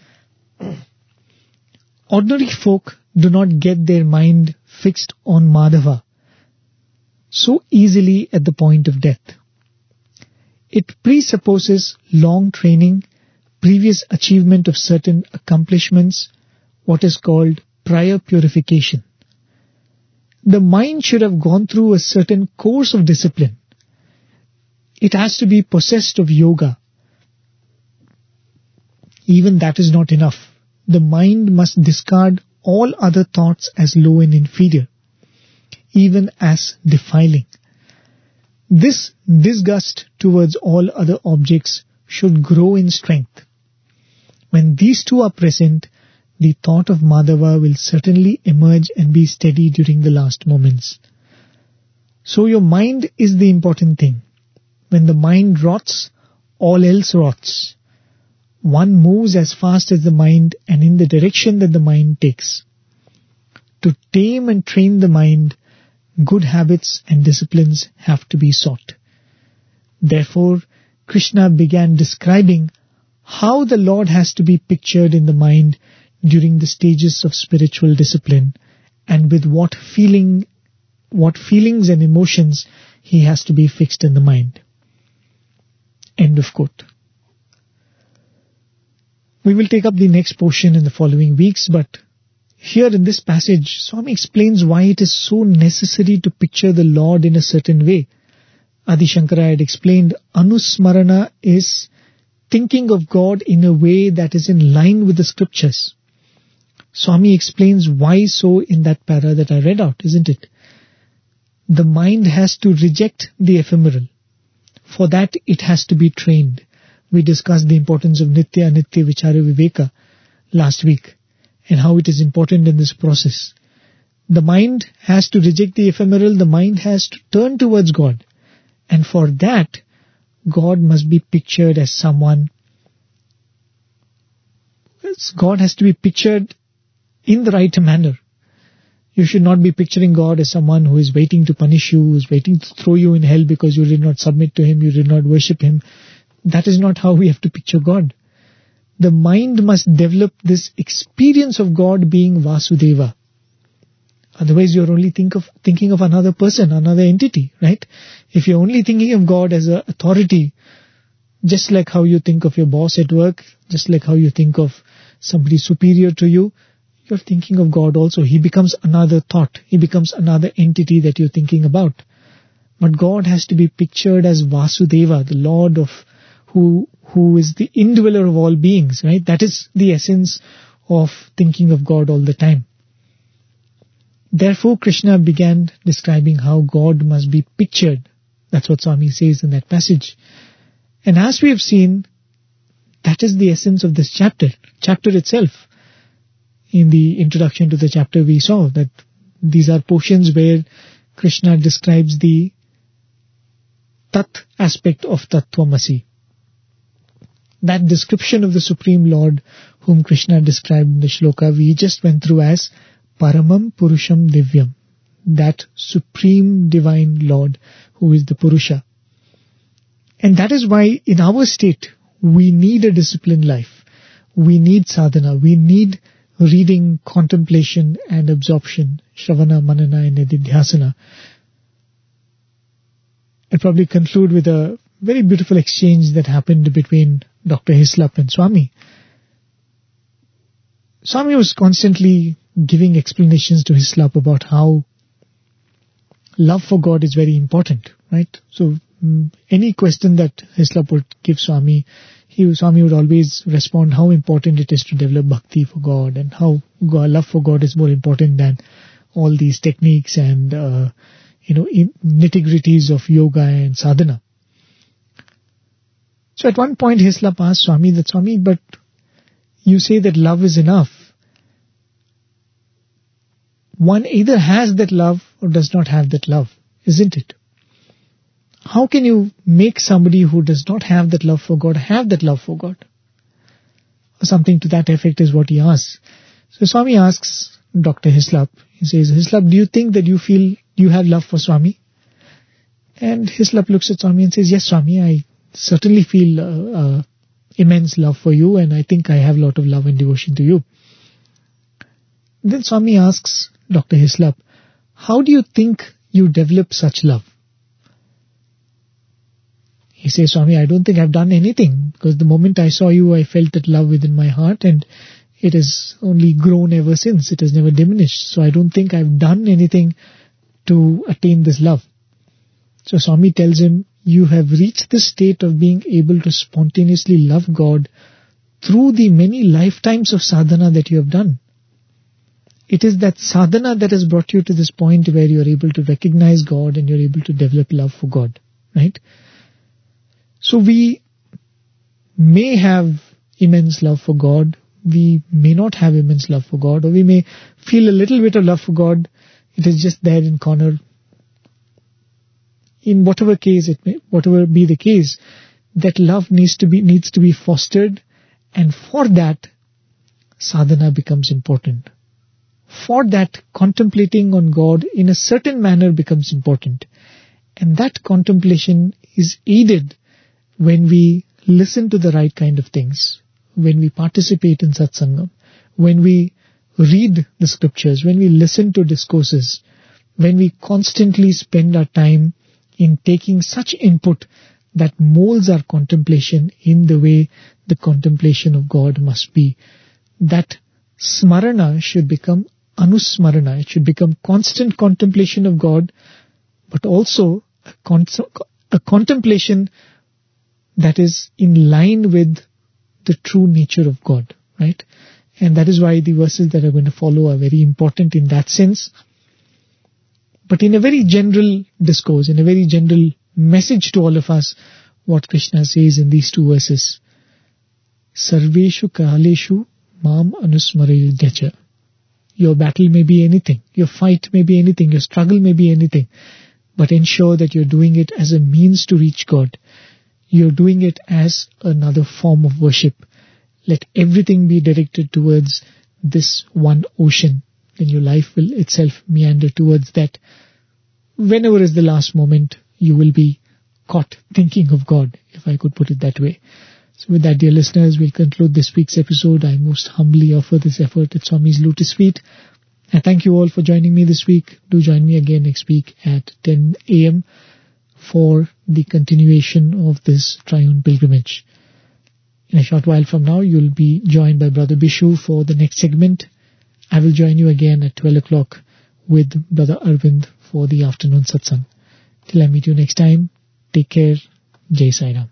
ordinary folk do not get their mind fixed on Madhava so easily at the point of death. It presupposes long training, previous achievement of certain accomplishments, what is called prior purification. The mind should have gone through a certain course of discipline. It has to be possessed of yoga. Even that is not enough. The mind must discard all other thoughts as low and inferior, even as defiling. This disgust towards all other objects should grow in strength. When these two are present, the thought of Madhava will certainly emerge and be steady during the last moments. So your mind is the important thing. When the mind rots, all else rots. One moves as fast as the mind and in the direction that the mind takes. To tame and train the mind, good habits and disciplines have to be sought. Therefore, Krishna began describing how the Lord has to be pictured in the mind during the stages of spiritual discipline, and with what feeling, what feelings and emotions he has to be fixed in the mind. End of quote. We will take up the next portion in the following weeks, but here in this passage, Swami explains why it is so necessary to picture the Lord in a certain way. Adi Shankara had explained, Anusmarana is thinking of God in a way that is in line with the scriptures. Swami explains why so in that para that I read out, isn't it? The mind has to reject the ephemeral. For that it has to be trained. We discussed the importance of Nitya Anitya Vichara Viveka last week, and how it is important in this process. The mind has to reject the ephemeral, the mind has to turn towards God. And for that, God must be pictured as someone. God has to be pictured in the right manner. You should not be picturing God as someone who is waiting to punish you, who is waiting to throw you in hell because you did not submit to him, you did not worship him. That is not how we have to picture God. The mind must develop this experience of God being Vasudeva. Otherwise you are only think of, thinking of another person, another entity, right? If you are only thinking of God as an authority, just like how you think of your boss at work, just like how you think of somebody superior to you, you are thinking of God also. He becomes another thought. He becomes another entity that you are thinking about. But God has to be pictured as Vasudeva, the Lord of who who is the indweller of all beings, right? That is the essence of thinking of God all the time. Therefore, Krishna began describing how God must be pictured. That's what Swami says in that passage. And as we have seen, that is the essence of this chapter. Chapter itself. In the introduction to the chapter we saw that these are portions where Krishna describes the Tat aspect of Tattvamasi. That description of the Supreme Lord whom Krishna described in the shloka we just went through as Paramam Purusham Divyam. That Supreme Divine Lord who is the Purusha. And that is why in our state we need a disciplined life. We need sadhana. We need reading, contemplation and absorption. Shravana, Manana and Nididhyasana. I'll probably conclude with a very beautiful exchange that happened between Doctor Hislop and Swami. Swami was constantly giving explanations to Hislop about how love for God is very important, right? So mm, any question that Hislop would give Swami, he, Swami would always respond how important it is to develop bhakti for God and how God, love for God is more important than all these techniques and uh, you know nitty-gritties of yoga and sadhana. So at one point Hislop asked Swami that, Swami, but you say that love is enough. One either has that love or does not have that love, isn't it? How can you make somebody who does not have that love for God have that love for God? Or something to that effect is what he asks. So Swami asks Doctor Hislop, he says, Hislop, do you think that you feel you have love for Swami? And Hislop looks at Swami and says, yes, Swami, I certainly feel uh, uh, immense love for you and I think I have a lot of love and devotion to you. Then Swami asks Doctor Hislop, how do you think you develop such love? He says, Swami, I don't think I've done anything because the moment I saw you, I felt that love within my heart and it has only grown ever since. It has never diminished. So I don't think I've done anything to attain this love. So Swami tells him, you have reached the state of being able to spontaneously love God through the many lifetimes of sadhana that you have done. It is that sadhana that has brought you to this point where you are able to recognize God and you are able to develop love for God, right? So we may have immense love for God, we may not have immense love for God, or we may feel a little bit of love for God, it is just there in corner. In whatever case it may, whatever be the case, that love needs to be needs to be fostered, and for that sadhana becomes important. For that, contemplating on God in a certain manner becomes important. And that contemplation is aided when we listen to the right kind of things, when we participate in satsangam, when we read the scriptures, when we listen to discourses, when we constantly spend our time in taking such input that molds our contemplation in the way the contemplation of God must be. That smarana should become anusmarana. It should become constant contemplation of God, but also a, con- a contemplation that is in line with the true nature of God, right? And that is why the verses that are going to follow are very important in that sense. But in a very general discourse, in a very general message to all of us, what Krishna says in these two verses, Sarveshu Kaleshu Mam Anusmarayudhyacha. Your battle may be anything, your fight may be anything, your struggle may be anything, but ensure that you're doing it as a means to reach God. You're doing it as another form of worship. Let everything be directed towards this one ocean. Then your life will itself meander towards that. Whenever is the last moment, you will be caught thinking of God, if I could put it that way. So with that, dear listeners, we'll conclude this week's episode. I most humbly offer this effort at Swami's Lotus Feet. I thank you all for joining me this week. Do join me again next week at ten a.m. for the continuation of this Triune Pilgrimage. In a short while from now, you'll be joined by Brother Bishu for the next segment. I will join you again at twelve o'clock with Brother Arvind for the afternoon satsang. Till I meet you next time, take care. Jai Sai Ram.